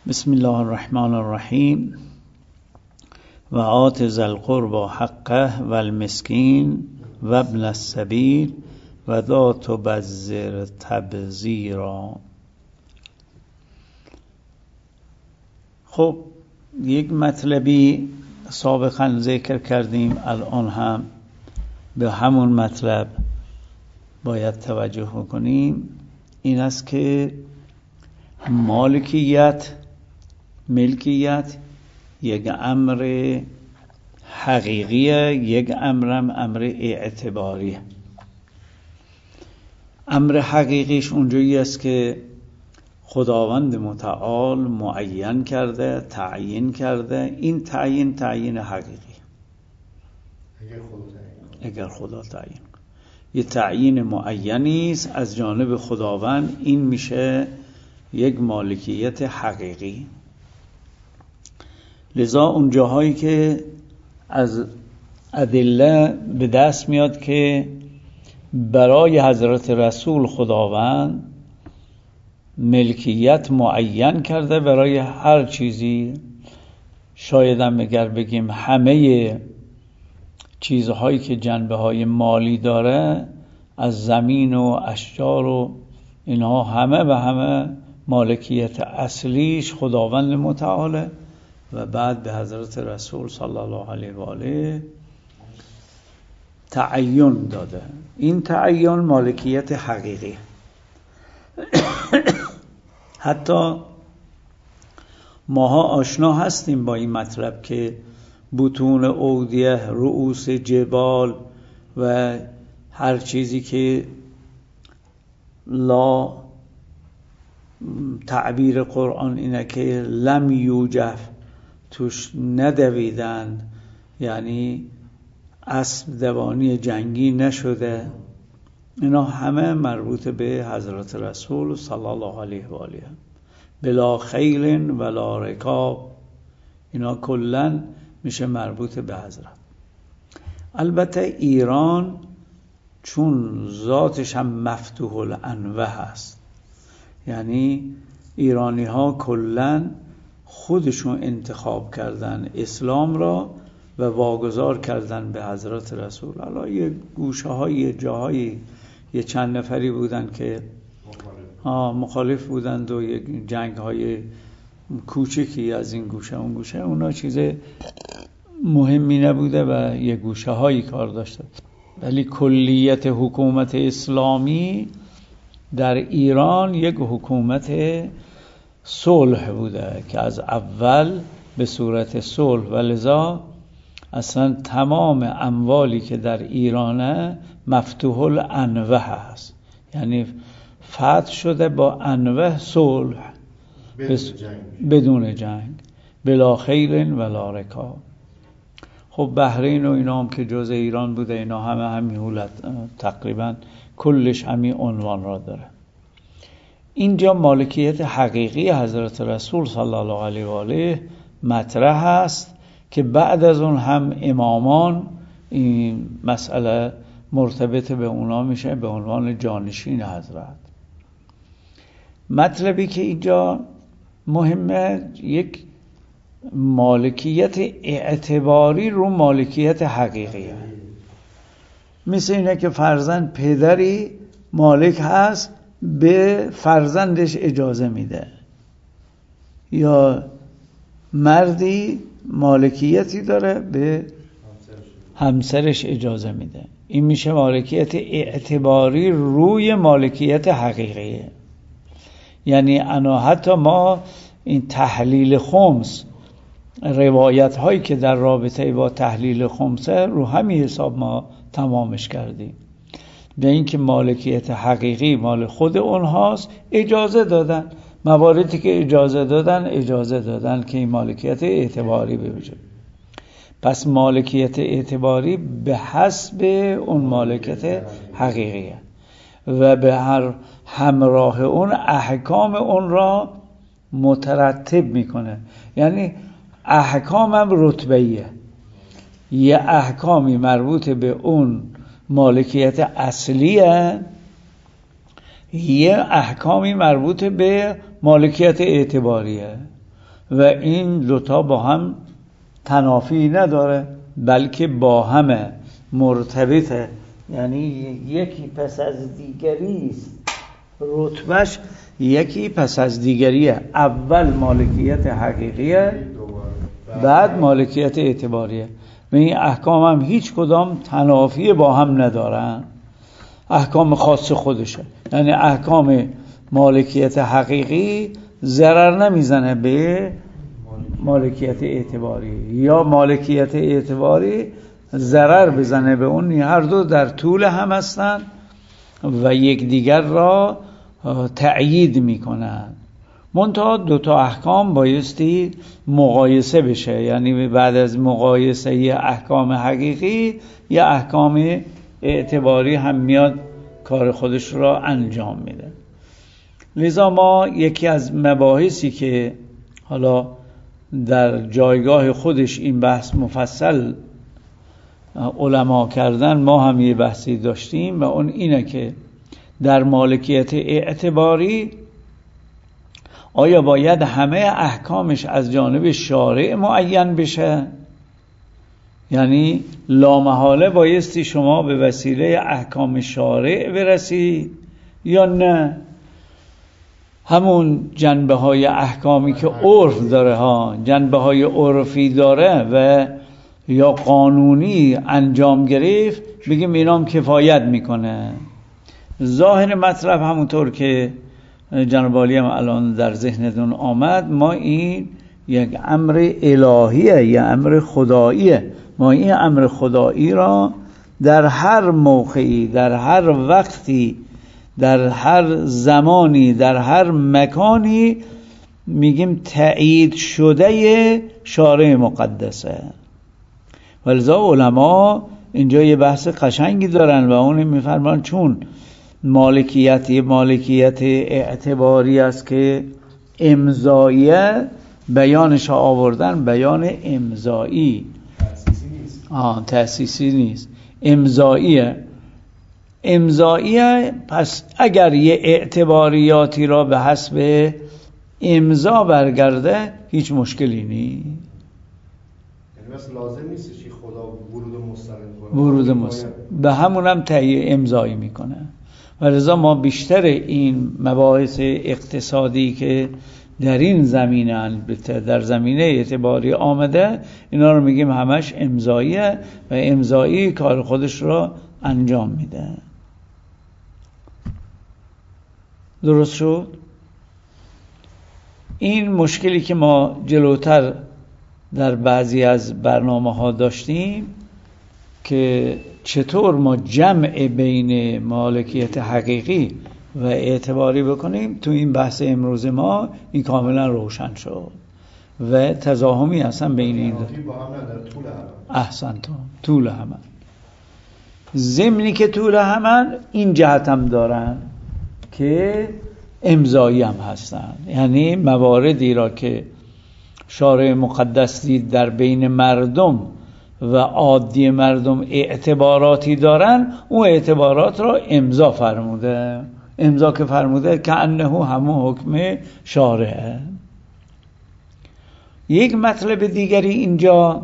بسم الله الرحمن الرحیم و آت ذی القربى حقه و المسکین و ابن السبیل و لا تبذر تبذیرا. خب یک مطلبی سابقا ذکر کردیم، الان هم به همون مطلب باید توجه کنیم. این است که ملکیت یک امر حقیقیه، یک امرم امر اعتباریه. امر حقیقیش اونجایی است که خداوند متعال معین کرده، تعیین کرده. این تعیین حقیقی اگر خدا تعیین یه تعیین معینی است از جانب خداوند، این میشه یک مالکیت حقیقی. لذا اون جاهایی که از ادله به دست میاد که برای حضرت رسول خداوند ملکیت معین کرده برای هر چیزی، شاید هم اگر بگیم همه چیزهایی که جنبه های مالی داره، از زمین و اشجار و اینها همه مالکیت اصلیش خداوند متعاله و بعد به حضرت رسول صلی الله علیه و آله تعین داده. این تعین مالکیت حقیقی. حتی ماها آشنا هستیم با این مطلب که بطون اودیه، رؤوس جبال و هر چیزی که لا تعبیر قرآن اینه که لم یوجف، توش ندویدن، یعنی اسب دوانی جنگی نشده، اینا همه مربوط به حضرت رسول صلی الله علیه و آله. بلا خیل ولا رکاب، اینا کلن میشه مربوط به حضرت. البته ایران چون ذاتش هم مفتوح الانوه هست، یعنی ایرانی ها کلن خودشون انتخاب کردن اسلام را و واگذار کردن به حضرت رسول. حالا یه گوشه های یه جاهایی یه چند نفری بودن که مخالف بودند و یک جنگ های کوچکی از این گوشه اون گوشه، اونا چیز مهمی نبوده و یه گوشه هایی کار داشته. ولی کلیت حکومت اسلامی در ایران یک حکومت صلح بوده که از اول به صورت صلح، و لذا اصلا تمام اموالی که در ایرانه مفتوح الانوه هست، یعنی فتح شده با انوه صلح، بدون جنگ، بلا خیل ولا رکاب. خب بحرین و اینا هم که جزء ایران بوده، اینا همین حالت تقریبا کلش همین عنوان را داره. اینجا مالکیت حقیقی حضرت رسول صلی الله علیه و آله مطرح است که بعد از اون هم امامان این مسئله مرتبط به اونا میشه به عنوان جانشین حضرت. مطلبی که اینجا مهمه یک مالکیت اعتباری رو مالکیت حقیقیه. مثل اینه که فرزند پدری مالک هست به فرزندش اجازه میده، یا مردی مالکیتی داره به همسرش اجازه میده. این میشه مالکیت اعتباری روی مالکیت حقیقیه. یعنی انا حتی ما این تحلیل خمس، روایت هایی که در رابطه با تحلیل خمسه رو همین حساب ما تمامش کردیم، به اینکه مالکیت حقیقی مال خود اونهاست. اجازه دادن، مواردی که اجازه دادن که این مالکیت اعتباری بوجود. پس مالکیت اعتباری به حسب اون مالکیت حقیقیه و به هر همراه اون احکام اون را مترتب میکنه. یعنی احکام هم رتبهیه، یه احکامی مربوط به اون مالکیت اصلیه، یه احکامی مربوط به مالکیت اعتباریه. و این دوتا با هم تنافی نداره بلکه با هم مرتبطه، یعنی یکی پس از دیگری است، رتبهش یکی پس از دیگریه. اول مالکیت حقیقیه، بعد مالکیت اعتباریه. و این احکام هم هیچ کدام تنافی با هم ندارن، احکام خاص خودشه. یعنی احکام مالکیت حقیقی ضرر نمیزنه به مالکیت اعتباری، یا مالکیت اعتباری ضرر بزنه به اون. هر دو در طول هم هستن و یکدیگر را تأیید میکنن. منتها دوتا احکام بایستی مقایسه بشه، یعنی بعد از مقایسه یه احکام حقیقی یه احکام اعتباری هم میاد کار خودش را انجام میده. لذا ما یکی از مباحثی که حالا در جایگاه خودش این بحث مفصل علما کردن، ما هم یه بحثی داشتیم و اون اینه که در مالکیت اعتباری آیا باید همه احکامش از جانب شارع معین بشه؟ یعنی لامحاله بایستی شما به وسیله احکام شارع برسید یا نه همون جنبه های احکامی که عرف داره ها، جنبه های عرفی داره و یا قانونی انجام گرفت بگیم اینام کفایت میکنه؟ ظاهر مطلب همونطور که جناب عالی هم الان در ذهنتون آمد، ما این یک امر الهیه، یک امر خداییه. ما این امر خدایی را در هر موقعی، در هر وقتی، در هر زمانی، در هر مکانی میگیم تأیید شده شارع مقدسه. ولذا علما اینجا یه بحث قشنگی دارن و اون میفرمان چون مالکیت اعتباری است که امضاییه، بیانش آوردن بیان امضایی، تأسیسی نیست، امضاییه. پس اگر یه اعتباریاتی را به حسب امضا برگرده هیچ مشکلی نیست. یعنی بس لازم نیست که خدا ورود مستند به همون هم تهیه امضایی میکنه. و لذا ما بیشتر این مباحث اقتصادی که در این زمینه، در زمینه اعتباری آمده، اینا رو میگیم همش امضاییه و امضایی کار خودش رو انجام میده. درست شد؟ این مشکلی که ما جلوتر در بعضی از برنامه ها داشتیم که چطور ما جمع بین مالکیت حقیقی و اعتباری بکنیم، تو این بحث امروز ما این کاملا روشن شد و تضاهمی اصلا بین این احسنتم طول همه ضمنی که طول همه این جهت هم دارن که امضایی هم هستن. یعنی مواردی را که شارع مقدس دید در بین مردم و عادی مردم اعتباراتی دارن، اون اعتبارات را امضا فرموده. امضا که فرموده که انه همون حکم شارعه. یک مطلب دیگری اینجا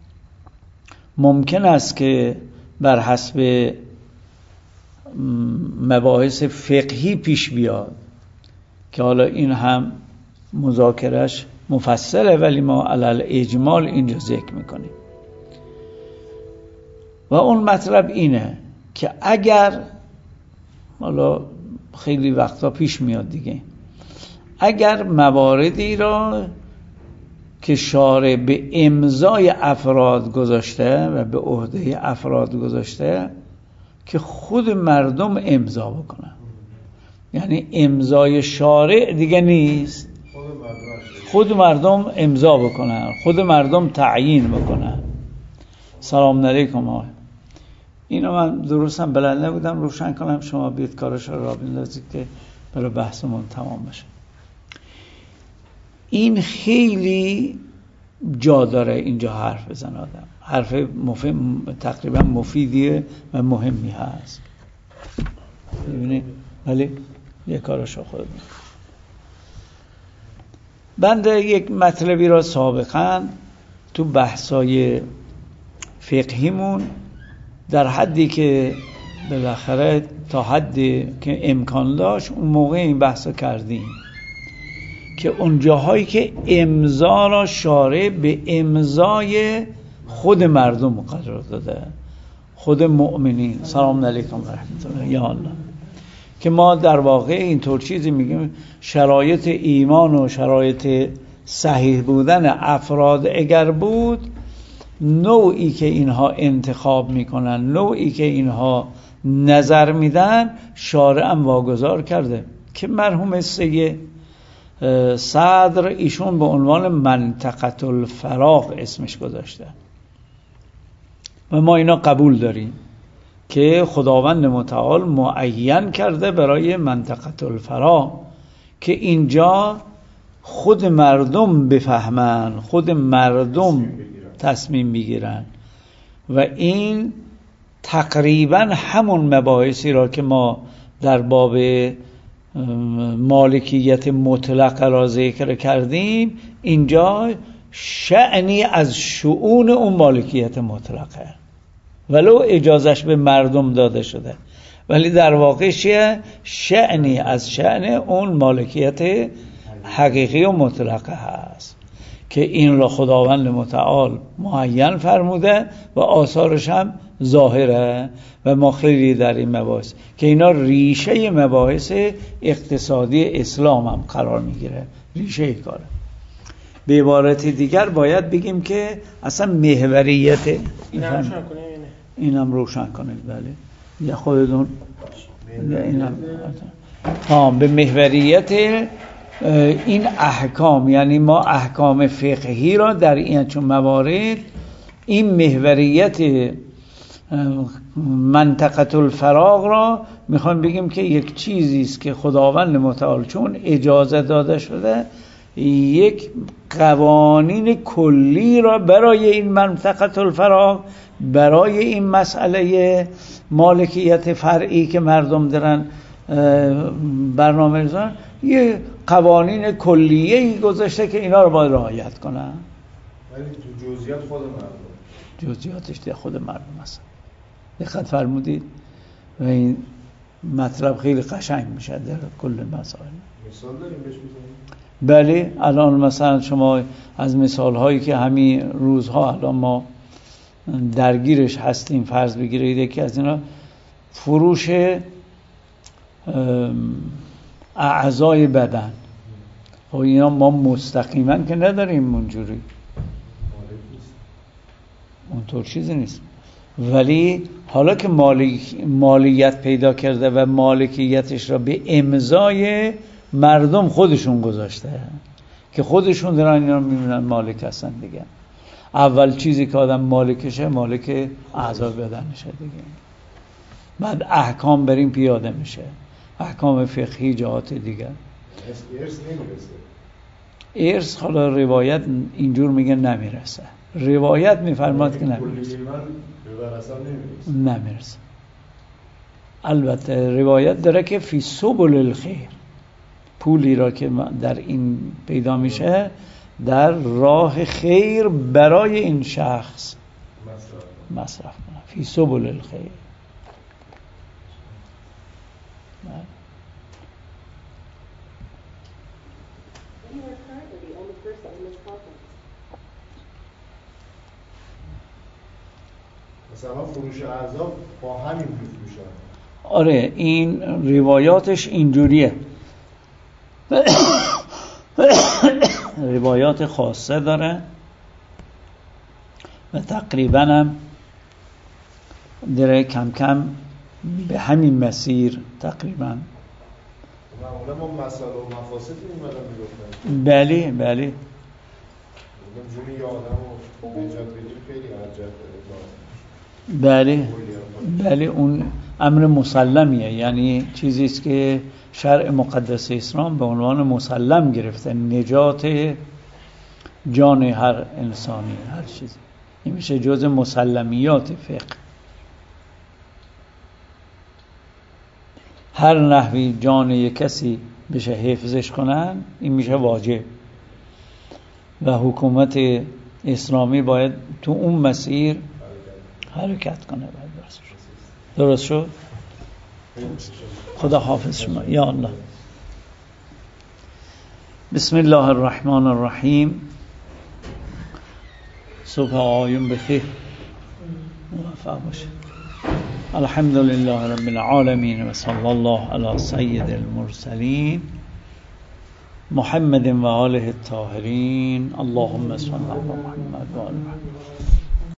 ممکن است که بر حسب مباحث فقهی پیش بیاد که حالا این هم مذاکرش مفصله ولی ما علل اجمال اینجا ذکر میکنیم. و اون مطلب اینه که اگر حالا خیلی وقتا پیش میاد دیگه، اگر مواردی را که شارع به امضای افراد گذاشته و به عهده افراد گذاشته که خود مردم امضا بکنن، یعنی امضای شارع دیگه نیست، خود مردم امضا بکنن، خود مردم تعیین بکنن. سلام علیکم آقای، اینو من درستم بلد نبودم روشن کنم، شما بیت کارش را بندازید که برای بحثمون تمام بشه. این خیلی جا داره اینجا حرف بزن آدم، حرف تقریبا مفیدیه و مهمی هست. ببینید ولی یه کارش خود بنده یک مطلبی را سابقا تو بحثای فقهیمون در حدی که بالاخره تا حدی که امکان داشت اون موقع این بحثا کردیم که اون جاهایی که امضا را شارع به امضای خود مردم قرار داده، خود مؤمنین، سلام علیکم و رحمت الله یا الله، که ما در واقع اینطور چیزی میگیم شرایط ایمان و شرایط صحیح بودن افراد اگر بود، نوعی که اینها انتخاب میکنن، نوعی که اینها نظر میدن، شارع هم واگذار کرده که مرحوم سید صدر ایشون به عنوان منطقه الفراغ اسمش گذاشته و ما اینا قبول داریم که خداوند متعال معین کرده برای منطقه الفراغ که اینجا خود مردم بفهمن، خود مردم تصمیم بگیرن و این تقریبا همون مباحثی را که ما در باب مالکیت مطلق را ذکر کردیم، اینجا شأنی از شؤون اون مالکیت مطلقه، ولو اجازش به مردم داده شده، ولی در واقع شأنی از شأن اون مالکیت حقیقی و مطلقه هست که این را خداوند متعال معین فرموده و آثارش هم ظاهره و ما خیلی در این مباحث که اینا ریشه مباحث اقتصادی اسلام هم قرار میگیره، ریشه کاره. به عبارت دیگر باید بگیم که اصلا محوریت اینم روشن کنید بله یا خودتون اینم به محوریت این احکام، یعنی ما احکام فقهی را در این چون موارد این محوریت منطقه الفراغ را میخوام بگیم که یک چیزی است که خداوند متعال چون اجازه داده شده یک قوانین کلی را برای این منطقه الفراغ، برای این مسئله مالکیت فرعی که مردم دارن برنامه ریزن، یه قوانین کلیه‌ای گذاشته که اینا رو باید رعایت کنن. ولی تو جزئیات خود مردم، جزئیاتش در خود مردم هست. دقت فرمودید و این مطلب خیلی قشنگ میشه در کل مسائل. مثال داریم بهش بزنیم؟ بله، الان مثلا شما از مثال هایی که همین روزها الان ما درگیرش هستیم فرض بگیرید، یکی از اینا فروش اعضای بدن. خب اینا ما مستقیما که نداریم اونجوری، اونطور چیزی نیست، ولی حالا که مالیت پیدا کرده و مالکیتش را به امضای مردم خودشون گذاشته که خودشون دارن اینا میبینن مالک هستن دیگه. اول چیزی که آدم مالکشه مالک اعضای بدنشه دیگه، بعد احکام بریم پیاده میشه، احکام فقهی جهات دیگر. ارث نمیرسه، ارث حالا روایت اینجور میگه نمیرسه، روایت میفرماد که نمیرسه. البته روایت داره که فی سبل الخیر، پولی را که در این پیدا میشه در راه خیر برای این شخص مصرف کنه، فی سبل الخیر. مثلا فروش اعضا با همین میفروشن. آره این روایاتش اینجوریه. روایات خاصه داره و تقریبا هم داره کم کم به همین مسیر تقریبا. معمولا ما مسائل و مفاسد میگفتن. بله بله. جون یه آدم رو نجات بدیم خیلی ارجح داره. بله اون امر مسلمیه، یعنی چیزی است که شرع مقدس اسلام به عنوان مسلم گرفته، نجات جان هر انسانی، هر چیزی. این میشه جزء مسلمیات فقه. هر نحوی جان یک کسی بشه حفظش کنن این میشه واجب. و حکومت اسلامی باید تو اون مسیر حرکت کنه. درست شد؟ خدا حافظ شما. یا الله. بسم الله الرحمن الرحیم. صبح آیون بخیر، موفق باشه. الحمد لله رب العالمین و صلی الله علی سید المرسلین محمد و آله الطاهرین. اللهم صل علی محمد و آل محمد.